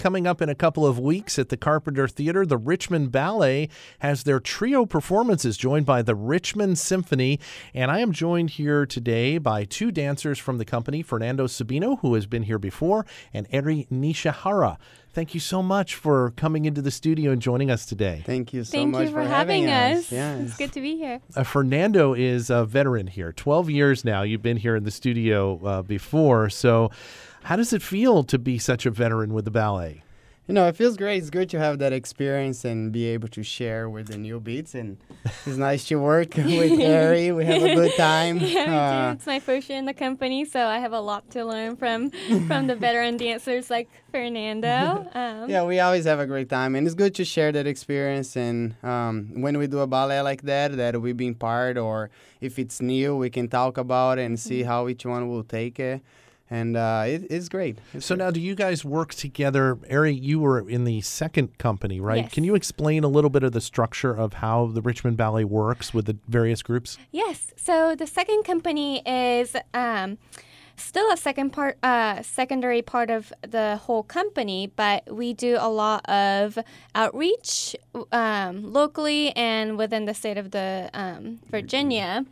coming up in a couple of weeks at the Carpenter Theater. The Richmond Ballet has their trio performances joined by the Richmond Symphony. And I am joined here today by two dancers from the company, Fernando Sabino, who has been here before, and Eri Nishihara. Thank you so much for coming into the studio and joining us today. Thank you so much for having us. Yes. It's good to be here. Fernando is a veteran here. 12 years now. You've been here in the studio before. So how does it feel to be such a veteran with the ballet? You know, it feels great. It's good to have that experience and be able to share with the new beats. And it's nice to work with Eri. We have a good time. Yeah, me too. It's my first year in the company, so I have a lot to learn from the veteran dancers like Fernando. Yeah, we always have a great time. And it's good to share that experience. And when we do a ballet like that we've been part, or if it's new, we can talk about it and see how each one will take it. And it's great. So now, do you guys work together? Eri, you were in the second company, right? Yes. Can you explain a little bit of the structure of how the Richmond Ballet works with the various groups? Yes. So the second company is still a secondary part of the whole company, but we do a lot of outreach locally and within the state of the Virginia.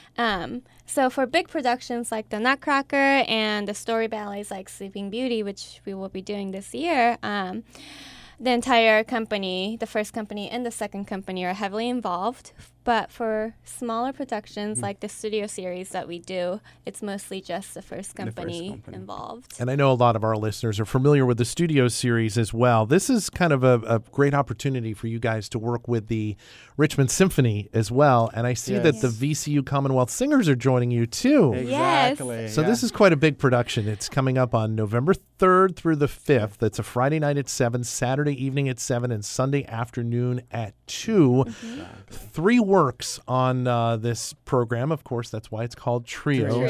So for big productions like the Nutcracker and the story ballets like Sleeping Beauty, which we will be doing this year, the entire company, the first company and the second company are heavily involved. But for smaller productions like the studio series that we do, it's mostly just the first company involved. And I know a lot of our listeners are familiar with the studio series as well. This is kind of a great opportunity for you guys to work with the Richmond Symphony as well. And I see that the VCU Commonwealth Singers are joining you too. Exactly. Yes. So this is quite a big production. It's coming up on November 3rd through the 5th. It's a Friday night at 7, Saturday evening at 7, and Sunday afternoon at 2. 3 works on this program. Of course, that's why it's called Trio.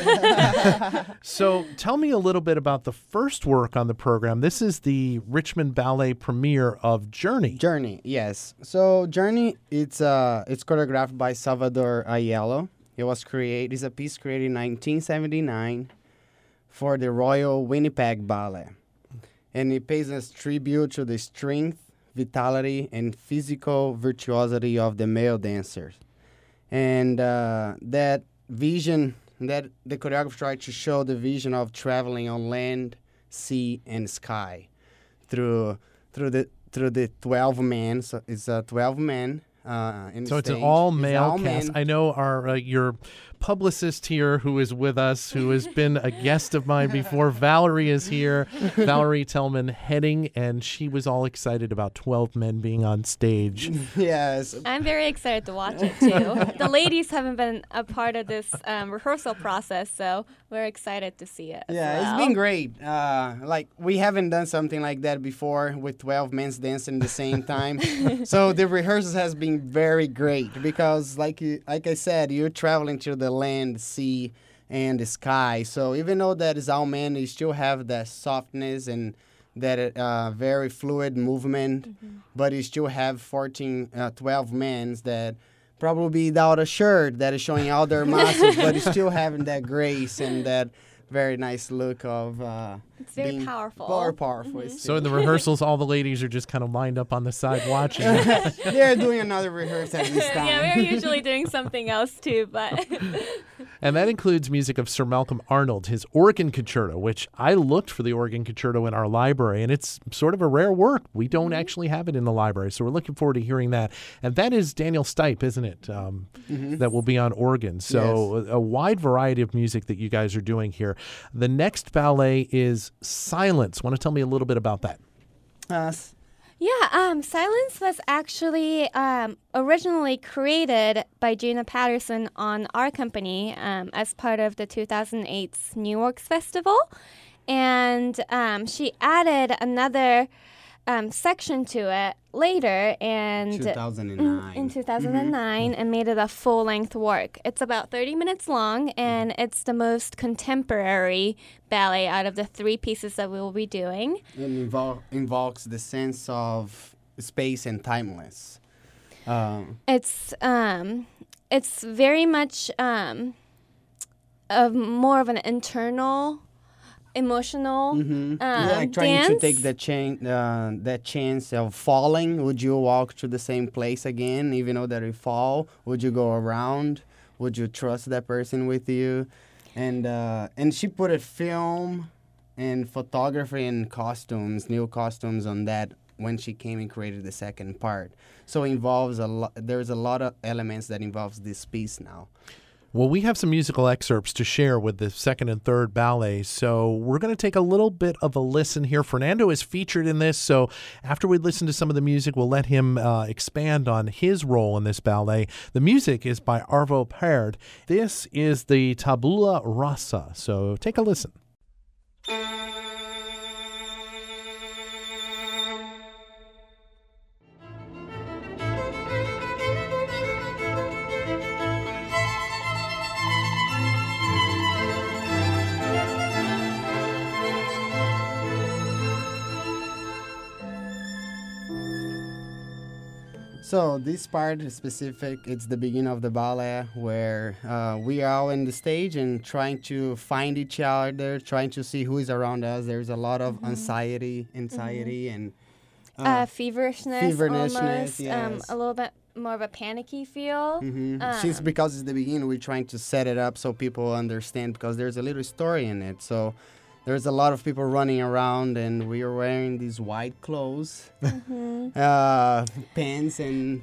So tell me a little bit about the first work on the program. This is the Richmond Ballet premiere of Journey. Journey, yes. So Journey, it's choreographed by Salvador Aiello. It's a piece created in 1979 for the Royal Winnipeg Ballet. And it pays us tribute to the strength, vitality, and physical virtuosity of the male dancers. And that vision, that the choreographer tried to show the vision of traveling on land, sea, and sky through the 12 men. So it's 12 men. So it's an all-male cast. I know our your publicist here who is with us, who has been a guest of mine before. Valerie is here. Valerie Tellman heading, and she was all excited about 12 men being on stage. Yes. I'm very excited to watch it too. The ladies haven't been a part of this rehearsal process, so we're excited to see it. It's been great. We haven't done something like that before with 12 men dancing at the same time. So the rehearsals has been very great because, like I said, you're traveling to the land, sea, and the sky. So even though that is all men, you still have that softness and that very fluid movement, but you still have 12 men that probably without a shirt that is showing all their muscles, but you still having that grace and that very nice look of it's very powerful. Very powerful. So in the rehearsals, all the ladies are just kind of lined up on the side watching. They're doing another rehearsal at this time. Yeah, we're usually doing something else too, but... And that includes music of Sir Malcolm Arnold, his Organ Concerto, which I looked for the Organ Concerto in our library, and it's sort of a rare work. We don't actually have it in the library, so we're looking forward to hearing that. And that is Daniel Stipe, isn't it, that will be on organ. So a wide variety of music that you guys are doing here. The next ballet is Silence. Want to tell me a little bit about that? Silence was actually originally created by Gina Patterson on our company as part of the 2008 New York Festival. And she added another section to it later and 2009. In 2009 and made it a full-length work. It's about 30 minutes long, and it's the most contemporary ballet out of the 3 pieces that we will be doing. It invokes the sense of space and timeless. It's very much more of an internal emotional Yeah, trying dance. to take that chance of falling. Would you walk to the same place again, even though that you fall? Would you go around? Would you trust that person with you? And she put a film and photography and costumes, new costumes on that when she came and created the second part. So it involves a lot. There's a lot of elements that involves this piece now. Well, we have some musical excerpts to share with the second and third ballets, so we're going to take a little bit of a listen here. Fernando is featured in this, so after we listen to some of the music, we'll let him expand on his role in this ballet. The music is by Arvo Pärt. This is the Tabula Rasa, so take a listen. So this part is specific. It's the beginning of the ballet where we are all in the stage and trying to find each other, trying to see who is around us. There's a lot of anxiety, and Feverishness, almost, yes. a little bit more of a panicky feel. Since because it's the beginning, we're trying to set it up so people understand because there's a little story in it. So there's a lot of people running around, and we are wearing these white clothes, pants and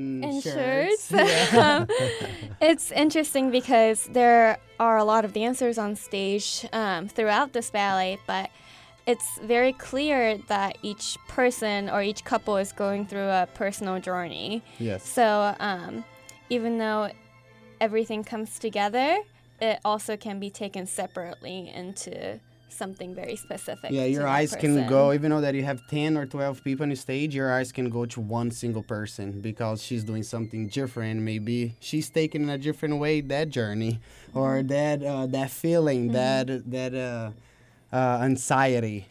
shirts. Yeah. It's interesting because there are a lot of dancers on stage throughout this ballet, but it's very clear that each person or each couple is going through a personal journey. Yes. So even though everything comes together, it also can be taken separately into something very specific. Yeah, to your that eyes can person. go, even though that you have 10 or 12 people on the stage, your eyes can go to one single person because she's doing something different. Maybe she's taking in a different way that journey or that feeling, that anxiety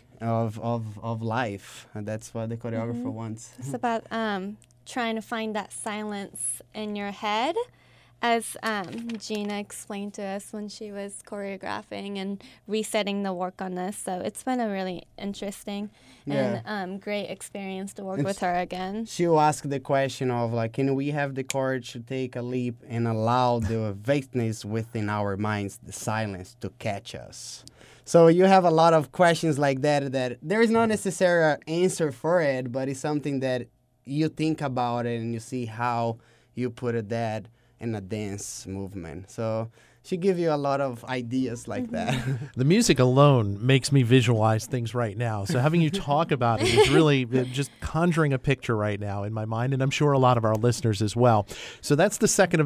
of life. And that's what the choreographer wants. It's about trying to find that silence in your head, as Gina explained to us when she was choreographing and resetting the work on this. So it's been a really interesting and great experience to work with her again. She'll ask the question of, like, can we have the courage to take a leap and allow the vagueness within our minds, the silence, to catch us? So you have a lot of questions like that there is not necessarily an answer for it, but it's something that you think about it and you see how you put it that in a dance movement. So she gives you a lot of ideas like that. The music alone makes me visualize things right now. So having you talk about it is really just conjuring a picture right now in my mind, and I'm sure a lot of our listeners as well. So that's the second of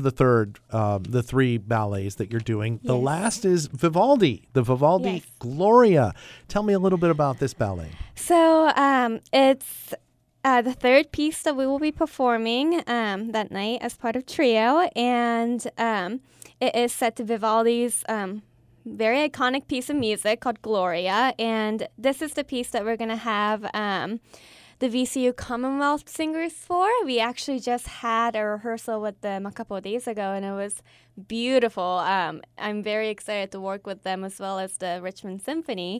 the three ballets that you're doing. The last is Vivaldi, the Vivaldi Gloria. Tell me a little bit about this ballet. So it's the third piece that we will be performing that night as part of Trio, and it is set to Vivaldi's very iconic piece of music called Gloria, and this is the piece that we're going to have the VCU Commonwealth Singers for. We actually just had a rehearsal with them a couple of days ago, and it was beautiful. I'm very excited to work with them as well as the Richmond Symphony.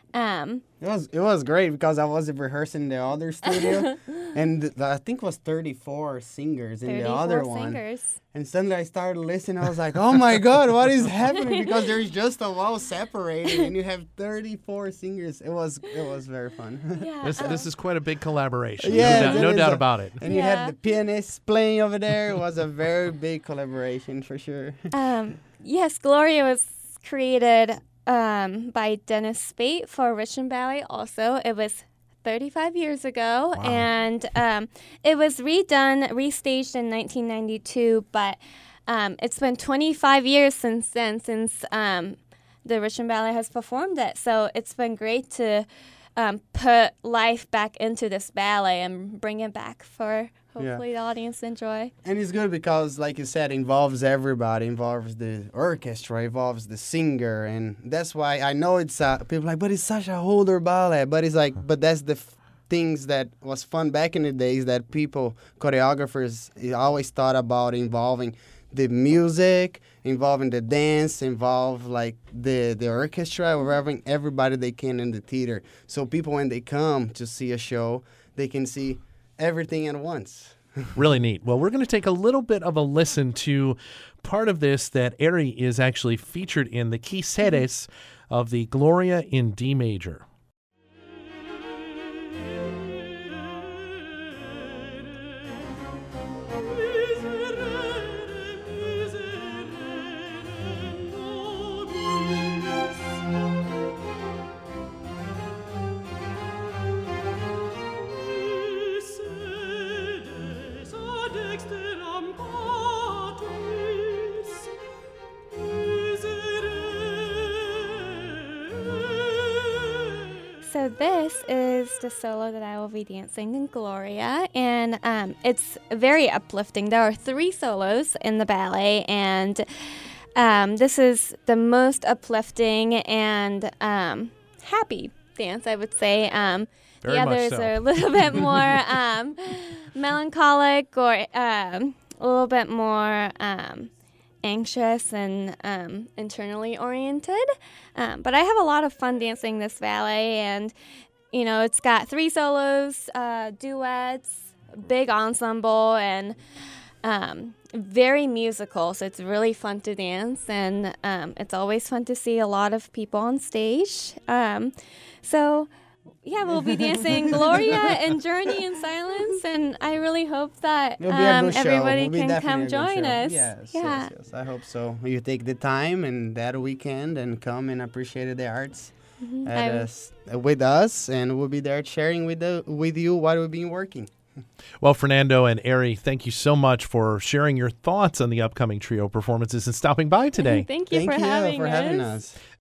It was great because I was rehearsing in the other studio, and I think it was 34 singers in the other one. And suddenly I started listening. I was like, "Oh my God, what is happening?" Because there's just a wall separated, and you have 34 singers. It was very fun. Yeah, This is quite a big collaboration. Yeah, no doubt about it. And you had the pianists playing over there. It was a very big collaboration for sure. Yes, Gloria was created by Dennis Spate for Richmond Ballet also. It was 35 years ago, and it was restaged in 1992, but it's been 25 years since then, since the Richmond Ballet has performed it. So it's been great to put life back into this ballet and bring it back for hopefully the audience to enjoy. And it's good because, like you said, involves everybody, involves the orchestra, involves the singer, and that's why I know it's people like, but it's such a older ballet, but it's like, but that's the things that was fun back in the days that people, choreographers, always thought about involving the music, involving the dance, involve like the orchestra, involving everybody they can in the theater. So people, when they come to see a show, they can see everything at once. Really neat. Well, we're going to take a little bit of a listen to part of this that Eri is actually featured in, the Quixeres of the Gloria in D major. So this is the solo that I will be dancing in Gloria, and it's very uplifting. There are 3 solos in the ballet, and this is the most uplifting and happy dance, I would say. Very the much others so. are a little bit more melancholic, or a little bit more anxious and internally oriented. But I have a lot of fun dancing this ballet, and it's got 3 solos, duets, big ensemble, and very musical. So it's really fun to dance, and it's always fun to see a lot of people on stage. Yeah, we'll be dancing Gloria and Journey in Silence, and I really hope that It'll be a good show. everybody Will be can definitely come a good join show. us. Yes, Yeah. yes. I hope so. You take the time and that weekend and come and appreciate the arts with us, and we'll be there sharing with you what we've been working. Well, Fernando and Eri, thank you so much for sharing your thoughts on the upcoming trio performances and stopping by today. Thank you for having us.